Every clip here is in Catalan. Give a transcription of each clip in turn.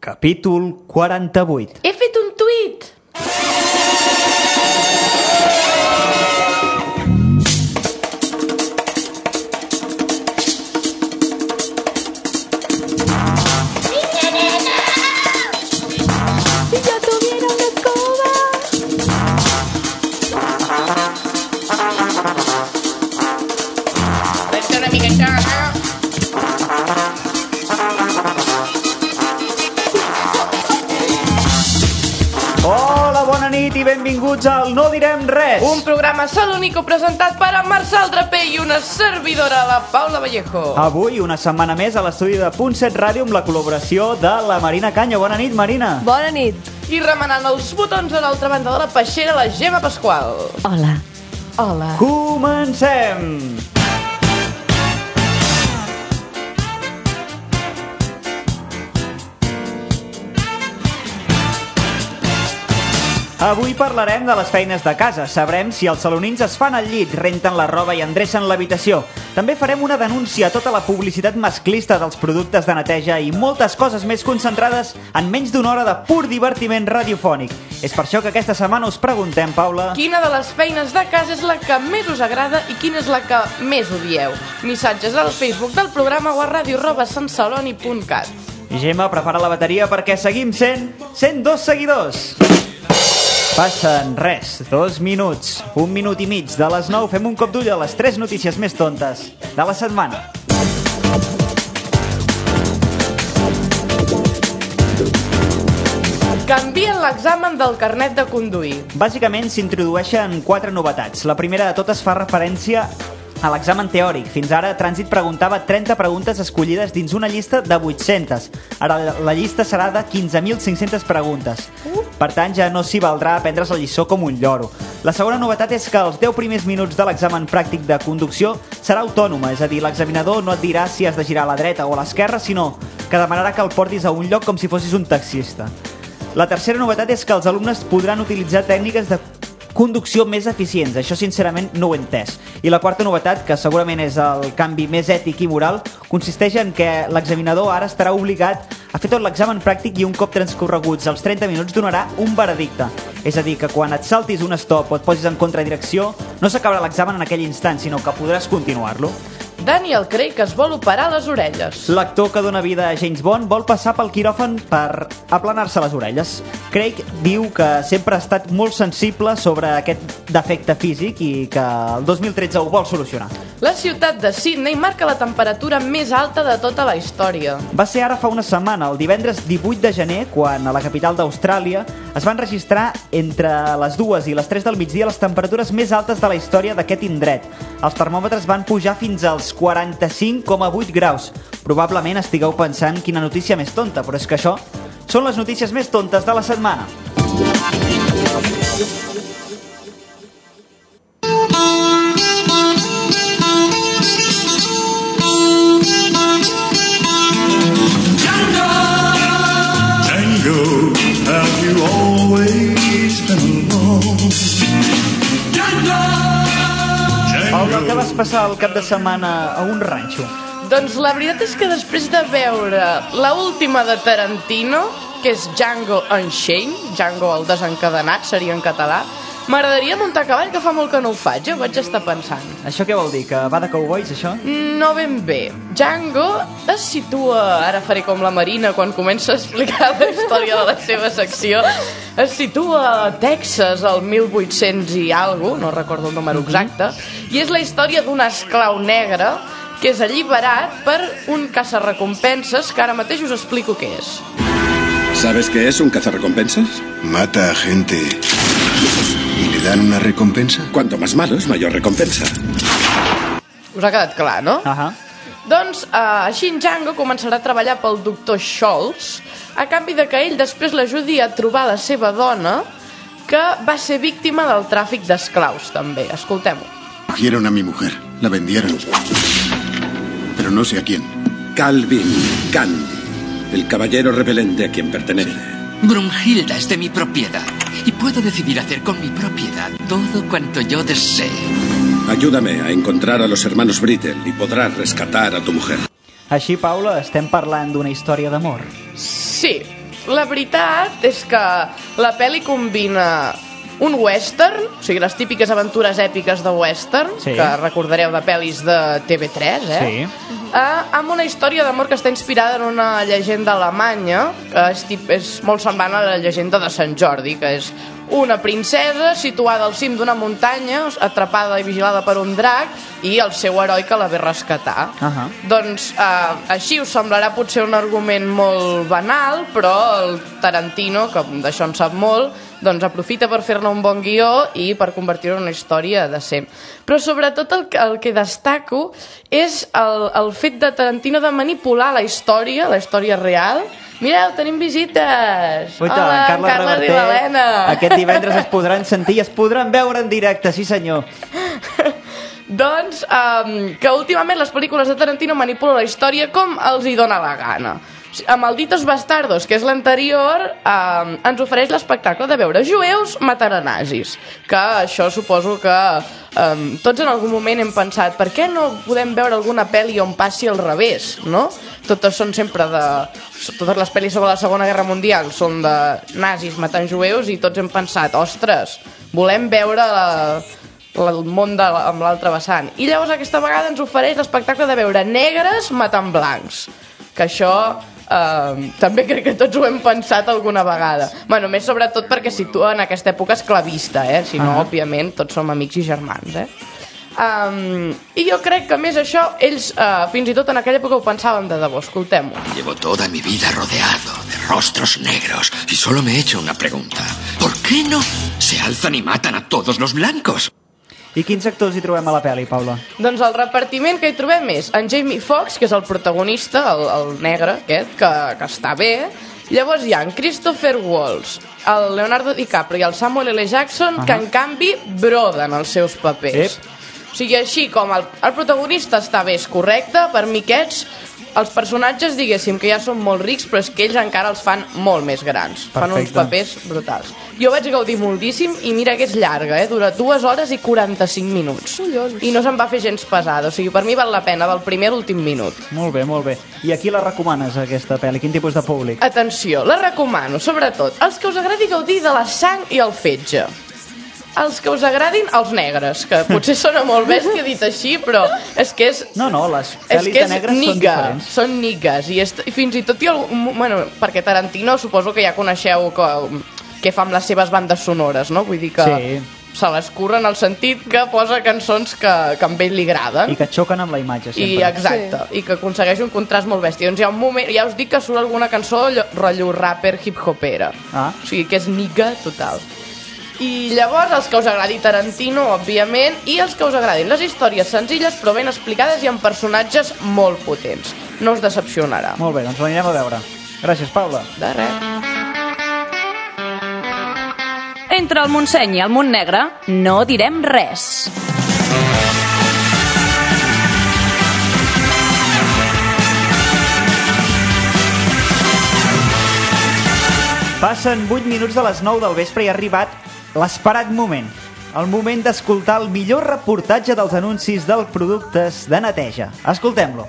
Capítol 48. He fet un tuit! I benvinguts al No Direm Res, un programa salonico presentat per en Marçal Draper i una servidora, la Paula Vallejo. Avui, una setmana més a l'estudi de Punt 7 Ràdio amb la col·laboració de la Marina Canyo. Bona nit, Marina. Bona nit. I remenant els botons a l'altra banda de la peixera, la Gemma Pasqual. Hola. Hola. Comencem! Avui parlarem de les feines de casa. Sabrem si els salonins es fan al llit, renten la roba i endrecen l'habitació. També farem una denúncia a tota la publicitat masclista dels productes de neteja i moltes coses més concentrades en menys d'una hora de pur divertiment radiofònic. És per això que aquesta setmana us preguntem, Paula... Quina de les feines de casa és la que més us agrada i quina és la que més odieu? Missatges al Facebook del programa o a radio@santceloni.cat. Gemma, prepara la bateria perquè seguim sent 102 seguidors. Passen res, 2 minuts, 1 minut i mig de les 9. Fem un cop d'ull a les 3 notícies més tontes de la setmana. Canvien l'examen del carnet de conduir. Bàsicament s'introdueixen 4 novetats. La primera de totes fa referència a l'examen teòric. Fins ara, Trànsit preguntava 30 preguntes escollides dins una llista de 800. Ara la llista serà de 15.500 preguntes. Per tant, ja no s'hi valdrà prendre's la lliçó com un lloro. La segona novetat és que els 10 primers minuts de l'examen pràctic de conducció serà autònoma, és a dir, l'examinador no et dirà si has de girar a la dreta o a l'esquerra, sinó que demanarà que el portis a un lloc com si fossis un taxista. La tercera novetat és que els alumnes podran utilitzar tècniques de conducció més eficients. Això, sincerament, no ho he entès. I la quarta novetat, que segurament és el canvi més ètic i moral, consisteix en que l'examinador ara estarà obligat a fer tot l'examen pràctic i un cop transcorreguts els 30 minuts donarà un veredicte. És a dir, que quan et saltis un stop o et posis en contradirecció, no s'acabarà l'examen en aquell instant, sinó que podràs continuar-lo. Daniel Craig es vol operar les orelles. L'actor que dona vida a James Bond vol passar pel quiròfan per aplanar-se les orelles. Craig diu que sempre ha estat molt sensible sobre aquest defecte físic i que el 2013 ho vol solucionar. La ciutat de Sydney marca la temperatura més alta de tota la història. Va ser ara fa una setmana, el divendres 18 de gener, quan a la capital d'Austràlia es van registrar entre les 2 i les 3 del migdia les temperatures més altes de la història d'aquest indret. Els termòmetres van pujar fins als 45,8 graus. Probablement estigueu pensant quina notícia més tonta, però és que això són les notícies més tontes de la setmana. Paula, què vas passar el cap de setmana a un ranxo? Doncs la veritat és que després de veure la última de Tarantino, que és Django Unchained, Django el desencadenat seria en català, m'agradaria muntar a cavall, que fa molt que no ho faig, ho vaig estar pensant. Això què vol dir, que va de cowboys, això? No ben bé. Django es situa, ara faré com la Marina quan comença a explicar la història de la seva secció, es situa a Texas al 1800 i alguna, no recordo el número exacte, i és la història d'un esclau negre que és alliberat per un caçarrecompenses, que ara mateix us explico què és. ¿Sabes qué es un cazarrecompensas? Mata a gente y le dan una recompensa. Cuanto más malos, mayor recompensa. Us ha quedat clar, no? Doncs així en Django començarà a treballar pel doctor Scholes a canvi de que ell després l'ajudi a trobar la seva dona, que va ser víctima del tràfic d'esclaus, també. Escoltem-ho. Cogieron a mi mujer, la vendieron, pero no sé a quién. Calvin Candy, el caballero rebelente a quien pertenece. Brunhilda es de mi propiedad y puedo decidir hacer con mi propiedad todo cuanto yo desee. Ayúdame a encontrar a los hermanos Brittle y podrás rescatar a tu mujer. Així, Paula, estem parlant d'una història d'amor. Sí, la veritat és que la pel·li combina un western, o sigui, les típiques aventures èpiques de western, sí, que recordareu de pel·lis de TV3, Sí. Amb una història d'amor que està inspirada en una llegenda alemanya, que és molt semblant a la llegenda de Sant Jordi, que és una princesa situada al cim d'una muntanya, atrapada i vigilada per un drac, i el seu heroi que la ve a rescatar. Doncs així us semblarà potser un argument molt banal, però el Tarantino, que d'això en sap molt, doncs aprofita per fer-ne un bon guió i per convertir-ho en una història decent. Però sobretot el que destaco és el fet de Tarantino de manipular la història real. Mireu, tenim visites! Hola, Carles i l'Helena! Aquest divendres es podran sentir i es podran veure en directe, sí senyor. Doncs que últimament les pel·lícules de Tarantino manipulen la història com els hi dóna la gana. Amb Malditos Bastardos, que és l'anterior, ens ofereix l'espectacle de veure jueus matar a nazis, que això suposo que tots en algun moment hem pensat, per què no podem veure alguna pel·li on passi al revés, no? Totes les pel·lis sobre la Segona Guerra Mundial són de nazis matant jueus i tots hem pensat, ostres, volem veure el món amb l'altre vessant. I llavors aquesta vegada ens ofereix l'espectacle de veure negres matant blancs, que això també crec que tots ho hem pensat alguna vegada. Bueno, més sobretot perquè situa en aquesta època esclavista, si no, òbviament, tots som amics i germans, I jo crec que més això, ells fins i tot en aquella època ho pensaven de debò. Escoltem-ho. Llevo toda mi vida rodeado de rostros negros y solo me he hecho una pregunta. ¿Por qué no se alzan y matan a todos los blancos? I quins actors hi trobem a la pel·li, Paula? Doncs el repartiment que hi trobem és en Jamie Foxx, que és el protagonista, el negre aquest, que està bé. Llavors hi ha en Christopher Waltz, el Leonardo DiCaprio i el Samuel L. Jackson, que en canvi broden els seus papers. O sigui, així com el protagonista està bé, és correcte, per mi aquests, els personatges, diguéssim, que ja són molt rics, però és que ells encara els fan molt més grans. Perfecte. Fan uns papers brutals. Jo vaig gaudir moltíssim i mira que és llarga, dura 2 hores i 45 minuts. I no se'n va fer gens pesada, o sigui, per mi val la pena del primer a l'últim minut. Molt bé, molt bé. I a qui la recomanes, aquesta pel·li? Quin tipus de públic? Atenció, la recomano, sobretot, als que us agradi gaudir de la sang i el fetge. Els que us agradin, els negres, que potser sona molt bèstia dit així, però és que és... No, les pel·lis de negres són diferents. Són nigues, i fins i tot hi ha bueno, perquè Tarantino suposo que ja coneixeu què fa amb les seves bandes sonores, no? Vull dir que se les curren al sentit que posa cançons que a ell li agraden. I que xoquen amb la imatge, sempre. Exacte, i que aconsegueix un contrast molt bèstia. Doncs hi ha un moment, ja us dic que surt alguna cançó rotllo rapper hip-hopera. O sigui que és niga total. I llavors els que us agradi Tarantino, òbviament, i els que us agradin les històries senzilles però ben explicades i amb personatges molt potents. No us decepcionarà. Molt bé, doncs l'anirem a veure. Gràcies, Paula. De res. Entre el Montseny i el Montnegre no direm res. Passen 8 minuts de les 9 del vespre i ha arribat l'esperat moment. El moment d'escoltar el millor reportatge dels anuncis dels productes de neteja. Escoltem-lo.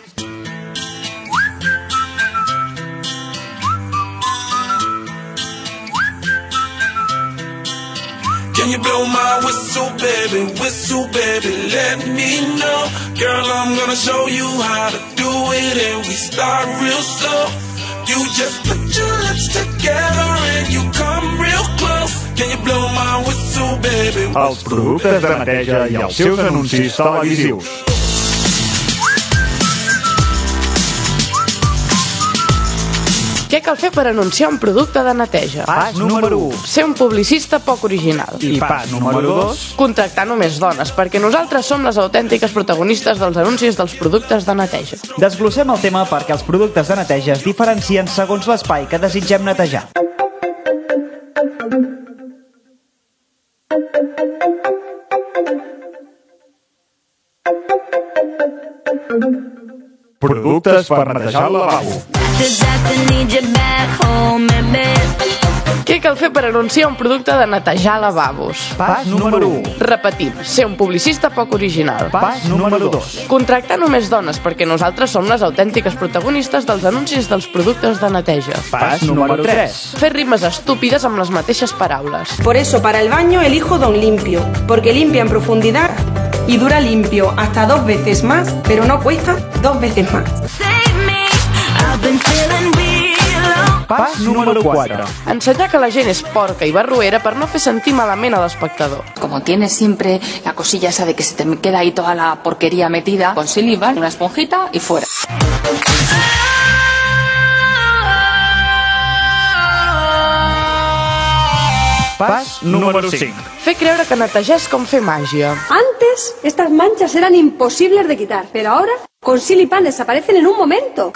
Can you blow my whistle, baby, let me know. Girl, I'm gonna show you how to do it and we start real slow. You just put your lips together and you come real close. Can you blow my whistle, baby? Els productes de neteja i els seus anuncis televisius. Què cal fer per anunciar un producte de neteja? Pas número 1. Ser un publicista poc original. I pas número 2. Contractar només dones, perquè nosaltres som les autèntiques protagonistes dels anuncis dels productes de neteja. Desglossem el tema perquè els productes de neteja es diferencien segons l'espai que desitgem netejar. Productes per netejar el lavabo. Què cal fer per anunciar un producte de netejar lavabos? Pas número 1. Repetim, ser un publicista poc original. Pas número 2. Contractar només dones perquè nosaltres som les autèntiques protagonistes dels anuncis dels productes de neteja. Pas número 3. Fer rimes estúpides amb les mateixes paraules. Por eso para el baño elijo Don Limpio, porque limpia en profundidad y dura limpio hasta 2 veces más, pero no cuesta 2 veces más. Pas número 4. Ensenyar que la gent és porca i barruera per no fer sentir malament a l'espectador. Como tienes siempre la cosilla esa de que se te queda ahí toda la porquería metida, con silival, una esponjita y fuera. Pas número 5. Fer creure que netejar és com fer màgia. Antes, estas manchas eran imposibles de quitar, pero ahora, con Silipan desaparecen en un momento.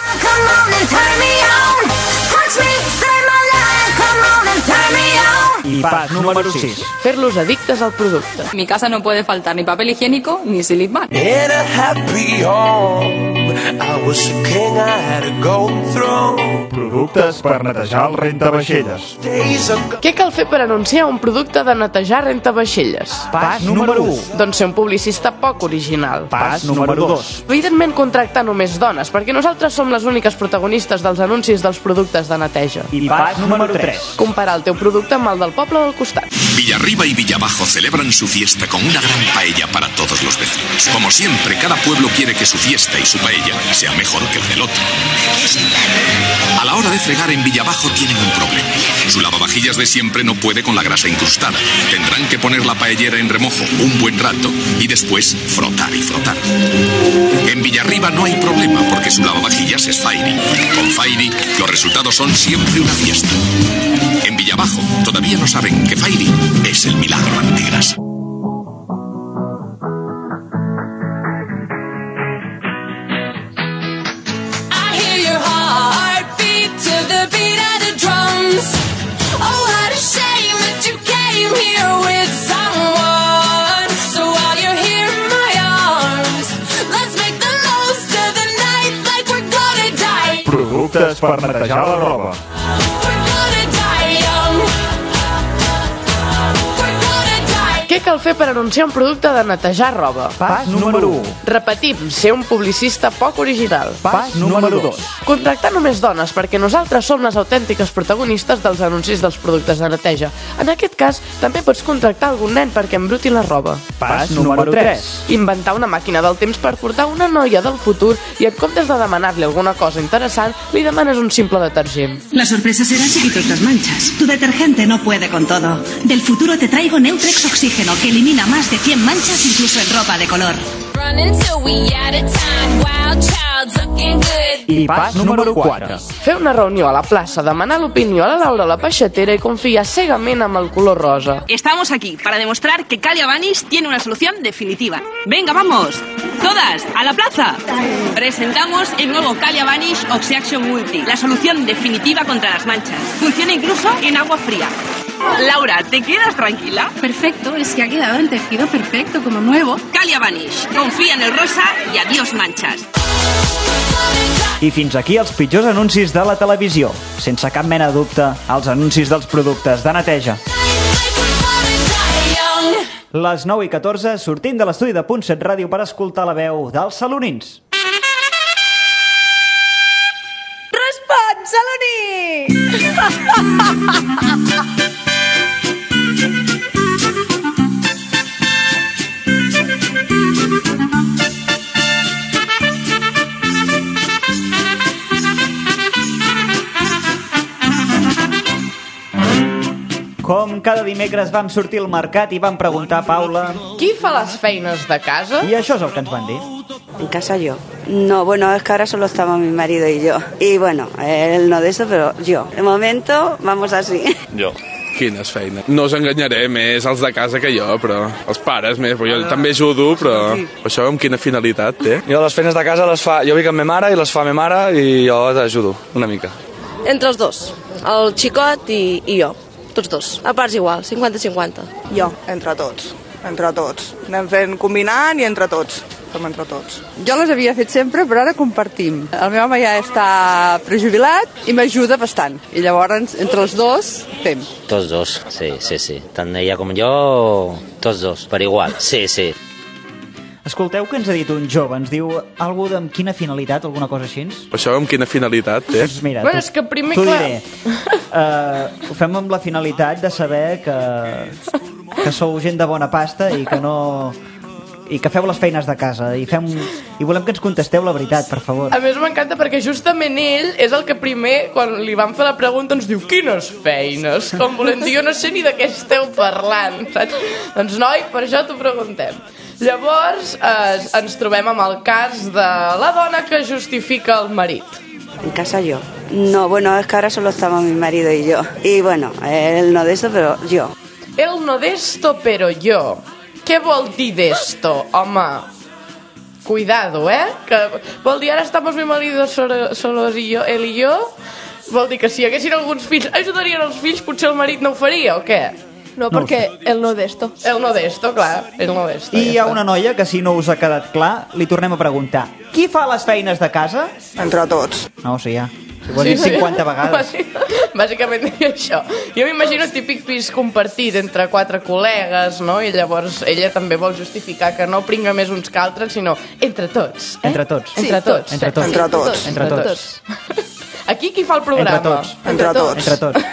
I pas número 6. Fer-los addictes al producte. En mi casa no puede faltar ni papel higiénico ni silipan. In a happy home, I was a king I had to go through. Productes per netejar el rentavaixelles. Days ago. Què cal fer per anunciar un producte de netejar rentavaixelles? Pas número 1. Doncs ser un publicista poc original. Pas número 2. Evidentment contractar només dones, perquè nosaltres som les úniques protagonistes dels anuncis dels productes de neteja. I pas número 3. Comparar el teu producte amb el del poble del costat. Villarriba y Villabajo celebran su fiesta con una gran paella para todos los vecinos. Como siempre, cada pueblo quiere que su fiesta y su paella sea mejor que el del otro. A la hora de fregar en Villabajo tienen un problema. Su lavavajillas de siempre no puede con la grasa incrustada. Tendrán que poner la paellera en remojo un buen rato y después frotar y frotar. En Villarriba no hay problema porque su lavavajillas es Fairy. Con Fairy los resultados son siempre una fiesta. En Villabajo todavía no saben que Fairy es el milagro antigrasa. Productes per netejar la roba. Què cal fer per anunciar un producte de netejar roba? Pas número 1. Repetim, ser un publicista poc original. Pas número 2. Contractar només dones perquè nosaltres som les autèntiques protagonistes dels anuncis dels productes de neteja. En aquest cas, també pots contractar algun nen perquè embruti la roba. Pas número 3. Inventar una màquina del temps per portar una noia del futur i en comptes de demanar-li alguna cosa interessant, li demanes un simple detergent. La sorpresa será si quito estas manchas. Tu detergente no puede con todo. Del futuro te traigo Neutrex Oxígeno, que elimina más de 100 manchas incluso en ropa de color. I pas número 4. Fer una reunió a la plaça, demanar l'opinió a la Laura la peixatera i confiar cegament amb el color rosa. Estamos aquí para demostrar que Calia Vanish tiene una solución definitiva. ¡Venga, vamos! ¡Todas, a la plaza! Presentamos el nuevo Calia Vanish Oxy-Action Multi, la solución definitiva contra las manchas. Funciona incluso en agua fría. Laura, ¿te quedas tranquila? Perfecto, es que ha quedado el tejido perfecto, como nuevo. Calia Vanish, confía en el rosa y adiós manchas. I fins aquí els pitjors anuncis de la televisió. Sense cap mena de dubte, els anuncis dels productes de neteja. Les 9:14, sortim de l'estudi de Punt 7 Ràdio per escoltar la veu dels salonins. Respon, saloní! Com cada dimecres vam sortir al mercat i vam preguntar a Paula... Qui fa les feines de casa? I això és el que ens van dir. En casa yo. No, bueno, es que ahora solo estamos mi marido y yo. Y bueno, él no de eso, pero yo. De momento, vamos así. Jo. Quines feines. No us enganyaré, més els de casa que jo, però els pares més, jo també ajudo, però això amb quina finalitat té? Jo les feines de casa les fa, jo vic amb ma mare i les fa ma mare i jo t'ajudo una mica. Entre els dos, el xicot i jo, tots dos, a parts igual, 50-50. Jo, entre tots. Anem fent combinant i entre tots. fem entre tots. Jo les havia fet sempre, però ara compartim. El meu home ja està prejubilat i m'ajuda bastant. I llavors, entre els dos, fem. Tots dos, sí. Tant ella com jo, tots dos, per igual, sí. Escolteu què ens ha dit un jove. Ens diu alguna de amb quina finalitat, alguna cosa així? Això amb quina finalitat té? Doncs mira, bueno, és que primer, t'ho clar... diré. Ho fem amb la finalitat de saber que sou gent de bona pasta i que no... i que feu les feines de casa i volem que ens contesteu la veritat, per favor. A més m'encanta perquè justament ell és el que primer, quan li van fer la pregunta, ens diu quines feines, com volem dir, jo no sé ni de què esteu parlant, saps? Doncs noi, per això t'ho preguntem. Llavors ens trobem amb el cas de la dona que justifica el marit. En casa yo. No, bueno, es que ahora solo estamos mi marido y yo. Y bueno, él no de eso, pero yo. Él no de esto, pero yo. Què vol dir d'esto, home? Cuidado, que vol dir ara estamos mi marido solos y yo, él y yo? Vol dir que si hi haguessin alguns fills ajudarien els fills, potser el marit no ho faria o què? No, perquè el no d'esto. El no d'esto, clar, el no d'esto. I hi ha una noia que, si no us ha quedat clar, li tornem a preguntar: qui fa les feines de casa? Entre tots. No, o sigui, ja. Ho has dit 50 vegades. Bàsicament diria això. Jo m'imagino típic pis compartit entre 4 col·legues, no? I llavors ella també vol justificar que no pringa més uns que altres, sinó entre tots. Entre tots. Entre tots. Entre tots. Entre tots. Entre tots. Aquí qui fa el programa? Entre tots. Entre tots. Entre tots.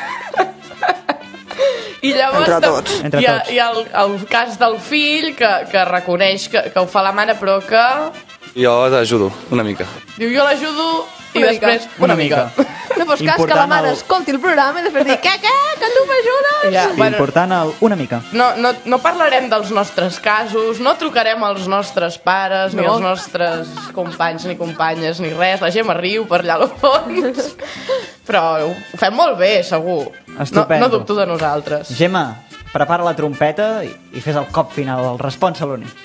I llavors hi ha el cas del fill que reconeix que ho fa la mare, però que... Jo t'ajudo, una mica. Diu, jo l'ajudo i després una mica. No fos cas que la mare escolti el programa i després digui que tu m'ajudes? Ja, important una mica. No parlarem dels nostres casos, no trucarem als nostres pares, ni als nostres companys ni companyes, ni res. La Gemma riu per allà al fons. Però ho fem molt bé, segur. No dubto de nosaltres. Gemma, prepara la trompeta i fes el cop final, el respon saloní.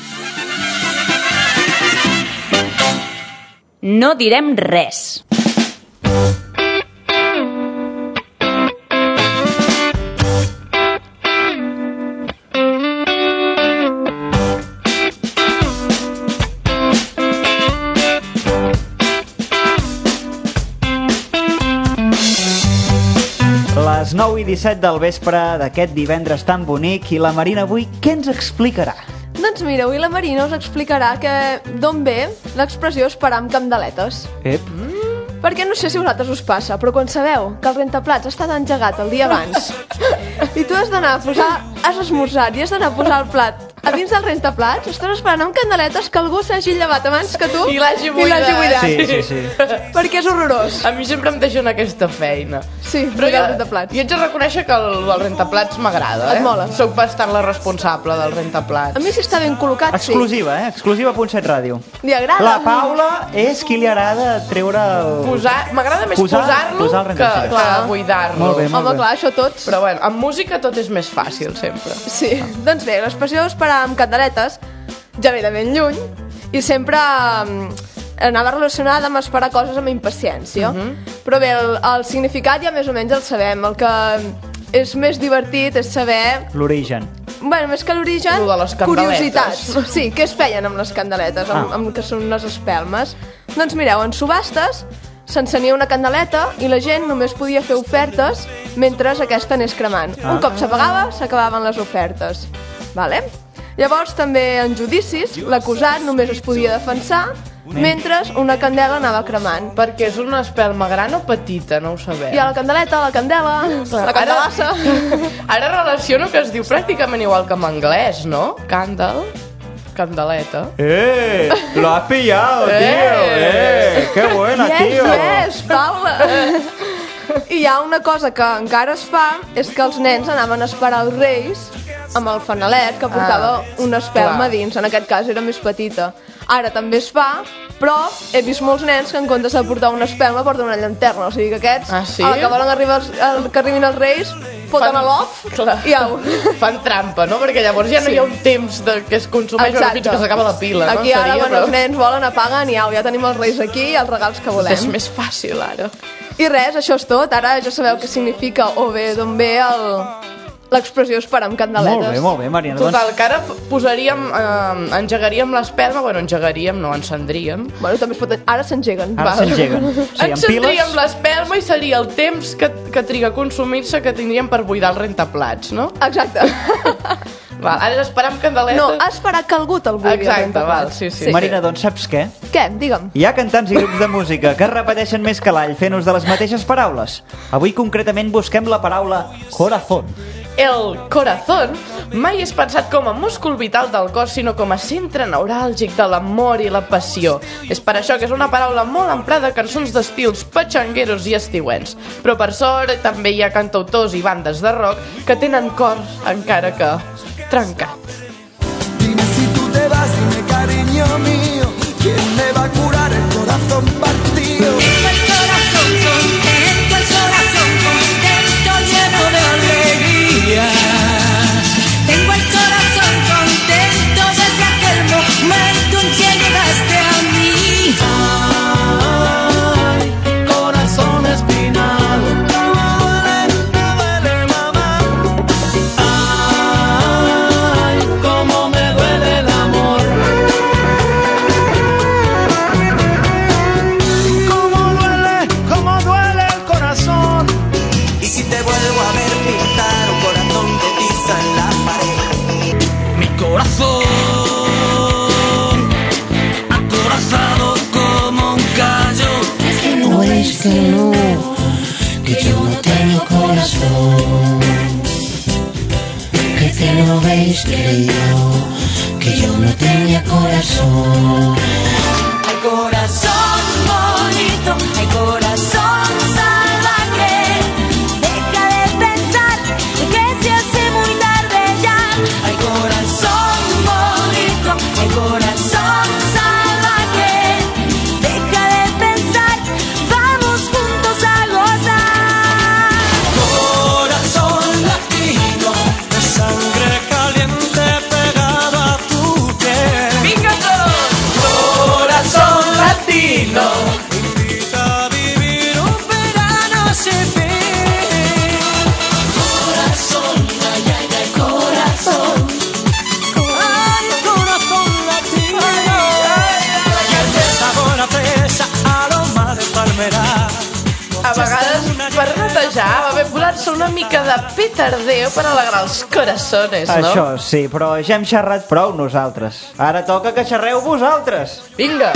No direm res. Les 9 i 17 del vespre d'aquest divendres tan bonic, i la Marina avui què ens explicarà? Doncs mira, avui la Marina us explicarà d'on ve l'expressió esperar amb candeletes. Perquè no sé si a vosaltres us passa, però quan sabeu que el rentaplats ha estat engegat el dia abans i tu has d'anar a posar, has esmorzat i has d'anar a posar el plat a dins del rentaplats, estàs esperant amb candeletes que algú s'hagi llevat abans que tu i l'hagi buidat. Sí. Perquè és horrorós. A mi sempre em deixen aquesta feina. Sí, però el rentaplats. Jo haig de reconèixer que el rentaplats m'agrada. Et mola. Soc bastant la responsable del rentaplats. A mi si està ben col·locat, Exclusiva, Exclusiva.7 Ràdio. Li agrada. La Paula és qui li agrada treure el... M'agrada més posar-lo que buidar-lo. Molt bé. Home, clar, això tots. Però bueno, amb música tot és més fàcil, sempre. Sí, doncs bé, l'expressió esperar amb candeletes ja ve de ben lluny i sempre anava relacionada amb esperar coses amb impaciència. Però bé, el significat ja més o menys el sabem. El que és més divertit és saber... l'origen. Bueno, més que l'origen, curiositats. Sí, què es feien amb les candeletes, amb que són les espelmes. Doncs mireu, en subhastes s'encenia una candeleta i la gent només podia fer ofertes mentre aquesta anés cremant. Un cop s'apagava, s'acabaven les ofertes. Vale? Llavors, també en judicis, l'acusat només es podia defensar mentre una candela anava cremant. Perquè és una espelma gran o petita, no ho sabem. Hi ha la candeleta, la candela, la candelassa... Ara relaciono que es diu pràcticament igual que en anglès, no? Candle, candeleta. Lo has pillado, tío. Qué buena, tío. Yes, Paula. I hi ha una cosa que encara es fa, és que els nens anaven a esperar els reis amb el fanalet que portava una espelma dins. En aquest cas era més petita. Ara també es fa, però he vist molts nens que en comptes de portar una espelma porten una llanterna. O sigui que aquests, a la que volen que arribin els reis, foten a l'off i au. Fan trampa, no? Perquè llavors ja no hi ha un temps que es consumeix fins que s'acaba la pila. Aquí ara, quan els nens volen, apaguen i au, ja tenim els reis aquí i els regals que volem. És més fàcil, ara. I res, això és tot. Ara ja sabeu què significa o bé d'on ve l'expressió esperar amb candeletes. Molt bé, Mariana. Total, que ara posaríem, engegaríem l'espelma, bueno, engegaríem, no, encendríem. Bueno, també es pot... Ara s'engeguen. Ara s'engeguen. Encendríem l'espelma i seria el temps que triga a consumir-se que tindríem per buidar el rentaplats, no? Exacte. Val, ara és esperar amb candeletes. No, esperar que algú te'l buidi. Exacte, val, sí. Marina, doncs saps què? Què? Digue'm. Hi ha cantants i grups de música que repeteixen més que l'all fent ús de les mateixes paraules. Avui concretament busquem la paraula corazón. El corazón mai és pensat com a múscul vital del cos, sinó com a centre neuràlgic de l'amor i la passió. És per això que és una paraula molt emprada a cançons d'estils patxangueros i estiuents. Però per sort també hi ha cantautors i bandes de rock que tenen cor encara que trencat. Dime si tú te vas, dime cariño mío, ¿quién me va a curar el corazón partido? Tengo el corazón contento, lleno de alegría. Tengo el corazón contento desde aquel momento en que llegaste a mí. Ay, corazón espinado, me duele mamá. Ay, cómo me duele el amor. Cómo duele el corazón. Y si te vuelvo a ver pintar un corazón de tiza en la pared. Mi corazón, acorazado como un callo. Es que no ves que yo no tengo corazón. Que no veis que yo no tenía corazón. Hay corazón bonito, hay corazón salvaje. Deja de pensar que se hace muy tarde ya. Hay corazón bonito, hay corazón salvaje. Deja de pensar, vamos juntos a gozar. Corazón latino, de sangre caliente pegado a tu piel. ¡Venga todos! Corazón latino, invita a vivir un verano sin fin. Corazón, ay, ay, ay, corazón. Ay, corazón latino. Y el de sabor a fresa, aroma de palmera. A vegades, per netejar, va bé posar-se una mica de petardeo per alegrar els corazones, no? Això sí, però ja hem xerrat prou nosaltres. Ara toca que xerreu vosaltres. Vinga!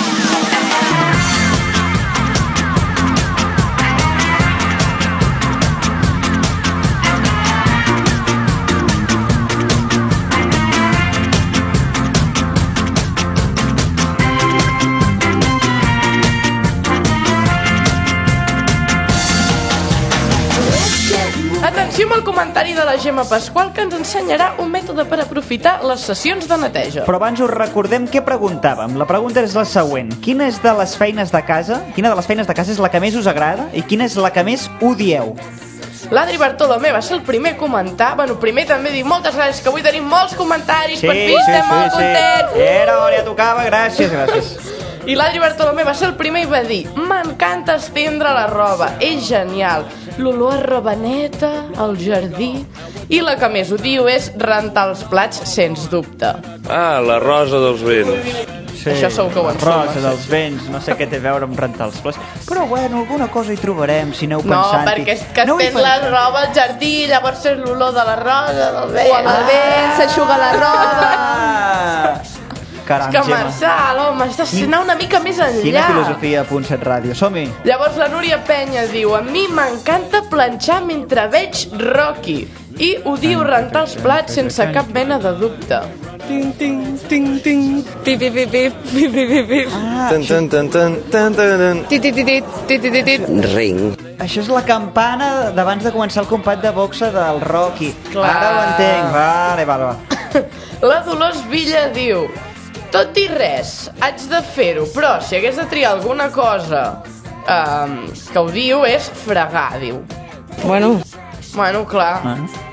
Atenció amb el comentari de la Gemma Pasqual, que ens ensenyarà un mètode per aprofitar les sessions de neteja. Però abans us recordem què preguntàvem. La pregunta és la següent. Quina de les feines de casa és la que més us agrada i quina és la que més odieu? L'Adri Bartolomé va ser el primer a comentar. Bueno, primer també dic moltes gràcies, que avui tenim molts comentaris, per fi estem molt contents. Era hora, ja tocava, gràcies. I l'Adri Bartolomé va ser el primer i va dir: m'encanta estendre la roba, és genial. L'olor a roba neta, al jardí. I la que més odio és rentar els plats, sens dubte. Ah, la rosa dels vents. Sí, això segur que ho ensumes. Rosa dels vents, no sé què té a veure amb rentar els plats. Però bueno, alguna cosa hi trobarem, si aneu pensant. No, perquè és que estén la roba al jardí, llavors és l'olor de la rosa, del vent. O amb el vent s'aixuga la roba. Caram, és que Marçal, home, has d'anar una mica més enllà. Quina filosofia a Punt 7 Ràdio, som-hi. Llavors la Núria Penya diu: a mi m'encanta planxar mentre veig Rocky i odio rentar els plats sense cap mena de dubte. Ting, ting, ting, ting. Pip, pip, pip, pip, pip, pip, pip. Tan, tan, tan, tan, tan, tan. Tit. Ring. Això és la campana d'abans de començar el combat de boxa del Rocky. Clar. Ara ho entenc. Vale. La Dolors Villa diu: tot i res, haig de fer-ho, però si hagués de triar alguna cosa que ho diu és fregar, diu. Bueno, clar.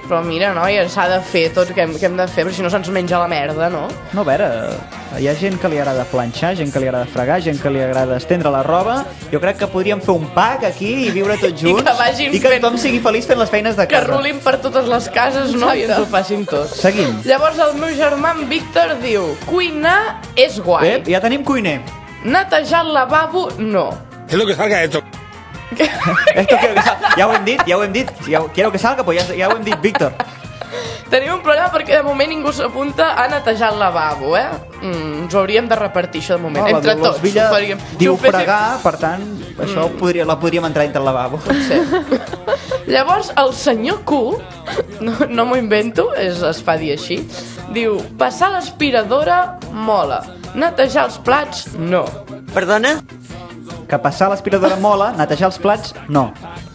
Però mira, noia, s'ha de fer tot que hem de fer, però si no se'ns menja la merda, no? No, a veure, hi ha gent que li agrada planxar, gent que li agrada fregar, gent que li agrada estendre la roba. Jo crec que podríem fer un pack aquí i viure tots junts. I que tothom sigui feliç fent les feines de casa. Que rulin per totes les cases, no? I ens ho facin tot. Seguim. Llavors el meu germà en Víctor diu: cuinar és guai. Ja tenim cuiner. Netejar el lavabo, no. És lo que salga esto. Esto quiero que salga. Ja ho hem dit. Quiero que salga, pues ja ho hem dit, Víctor. Tenim un problema perquè de moment ningú s'apunta a netejar el lavabo, ens ho hauríem de repartir, això de moment. Entre tots. Diu fregar, per tant, això la podríem entrar entre el lavabo. Sí. Llavors, el senyor Q, no m'ho invento, es fa dir així, diu: passar l'aspiradora mola, netejar els plats no. Perdona? Que passar l'aspiradora mola, netejar els plats no.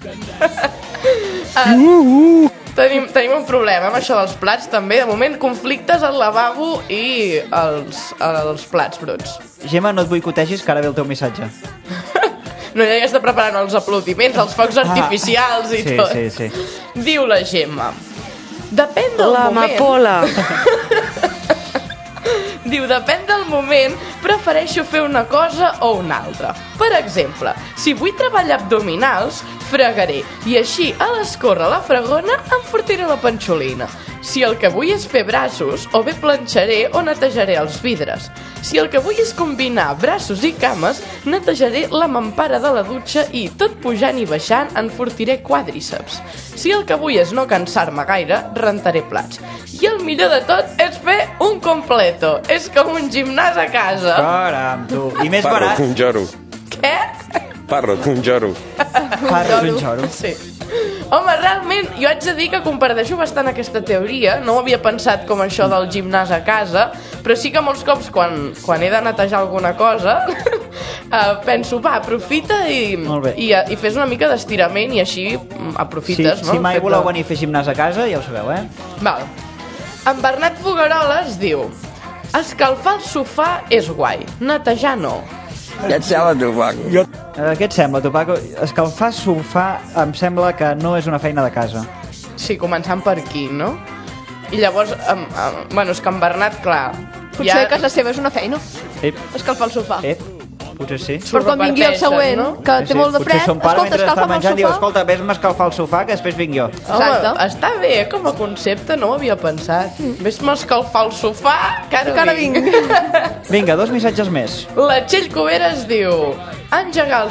Tenim un problema amb això dels plats també. De moment, conflictes al lavabo i els plats bruts. Gemma, no et boicotegis, que ara ve el teu missatge. No, ja està preparant els aplaudiments, els focs artificials i tot. Sí. Diu la Gemma: depèn del moment... L'amapola. Diu, depèn del moment, prefereixo fer una cosa o una altra. Per exemple, si vull treballar abdominals, fregaré, i així, a l'escórrer la fregona, enfortiré la panxolina. Si el que vull és fer braços, o bé planxaré o netejaré els vidres. Si el que vull és combinar braços i cames, netejaré la mampara de la dutxa i, tot pujant i baixant, enfortiré quàdriceps. Si el que vull és no cansar-me gaire, rentaré plats. I el millor de tot és fer un completo. És com un gimnàs a casa. Caram, tu. I més barat. Parro, un lloro. Què? Parro, un lloro. Parro, un lloro. Sí. Home, realment, jo haig de dir que comparteixo bastant aquesta teoria. No ho havia pensat com això del gimnàs a casa, però sí que molts cops quan he de netejar alguna cosa penso, va, aprofita i fes una mica d'estirament i així aprofites, no? Si mai voleu venir a fer gimnàs a casa, ja ho sabeu, Val. En Bernat Fogueroles diu: escalfar el sofà és guai, netejar no. Què et sembla, tu, Paco? Què et sembla, tu, Paco? Escalfar sofà em sembla que no és una feina de casa. Sí, començant per aquí, no? I llavors, bueno, és que en Bernat, clar... Potser que casa seva és una feina. Escalfar el sofà. Potser sí. Per quan vingui el següent, que té molt de fred, potser son pare, escolta, escalfa'm el sofà. Diu, escolta, vés-me escalfar el sofà, que després vinc jo. Home, està bé, com a concepte, no ho havia pensat. Vés-me escalfar el sofà, que ara vinc. Vinga, 2 missatges més. La Txell Cuberes diu: engegar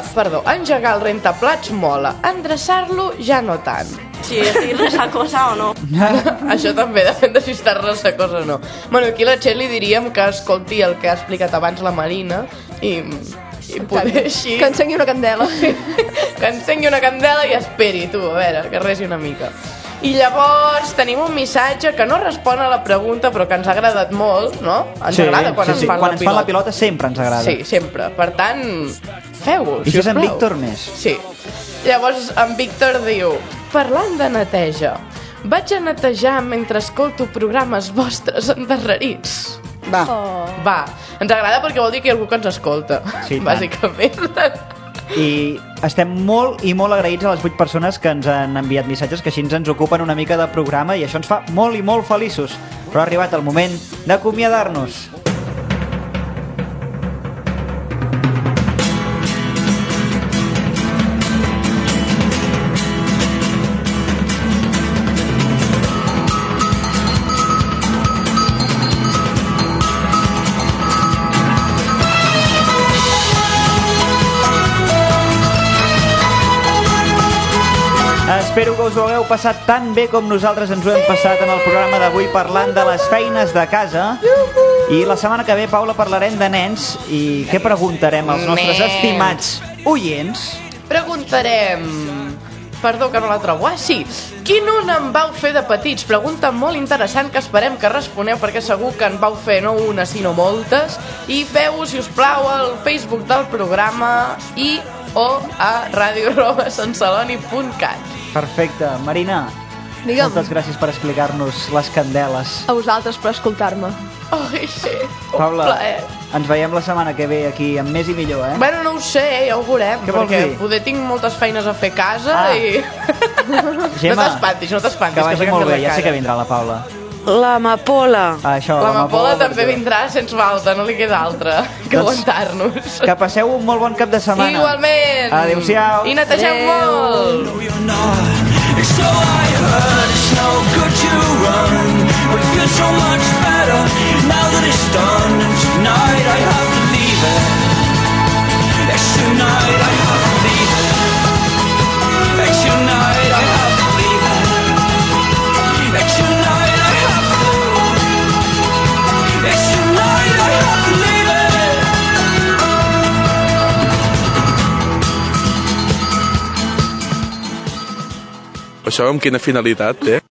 el rentaplats mola, endreçar-lo ja no tant. Si estic resacosa o no. Això també depèn de si estàs resacosa o no. Bueno, aquí la Txell li diríem que escolti el que ha explicat abans la Marina i poder així... Que encengui una candela. Que encengui una candela i esperi, tu, a veure, que resi una mica. I llavors tenim un missatge que no respon a la pregunta, però que ens ha agradat molt, no? Ens agrada quan ens fan la pilota. Quan ens fan la pilota sempre ens agrada. Sí, sempre. Per tant, feu-ho, I si és en Víctor més. Sí. Llavors en Víctor diu: parlant de neteja, vaig a netejar mentre escolto programes vostres endarrerits. Va. Va. Ens agrada perquè vol dir que hi ha algú que ens escolta, bàsicament. I estem molt i molt agraïts a les 8 persones que ens han enviat missatges, que així ens ocupen una mica de programa i això ens fa molt i molt feliços. Però ha arribat el moment d'acomiadar-nos. Espero que us ho hagueu passat tan bé com nosaltres ens ho hem passat en el programa d'avui parlant de les feines de casa. I la setmana que ve, Paula, parlarem de nens. I què preguntarem als nostres estimats oients? Preguntarem... Perdó, que no la trobo. Ah, sí. Quin un en vau fer de petits? Pregunta molt interessant que esperem que responeu, perquè segur que en vau fer no una, sinó moltes. I feu-ho, si us plau, al Facebook del programa o a radio@santceloni.cat. Perfecte. Marina, Digue'm. Moltes gràcies per explicar-nos les candeles. A vosaltres per escoltar-me. Ai, sí, Paula, plaer. ens veiem la setmana que ve aquí amb més i millor, eh? Bueno, no ho sé, ja ho veurem. Què vols perquè dir? poder tinc moltes feines a fer a casa i... Gemma, no t'espantis, que vagi molt bé, ja sé que vindrà la Paula. L'amapola. Això, L'amapola també vindrà sense falta, no li queda altra que aguantar-nos. Que passeu un molt bon cap de setmana. Igualment. Adéu-siau. I netegeu molt. So I heard it's no good to run, but it feels so much better now that it's done. And tonight I have to leave it. Yes, tonight I have to leave it. Yes, tonight I have to leave it. Yes, tonight I have to. Yes, tonight I have to leave it. Això amb quina finalitat té?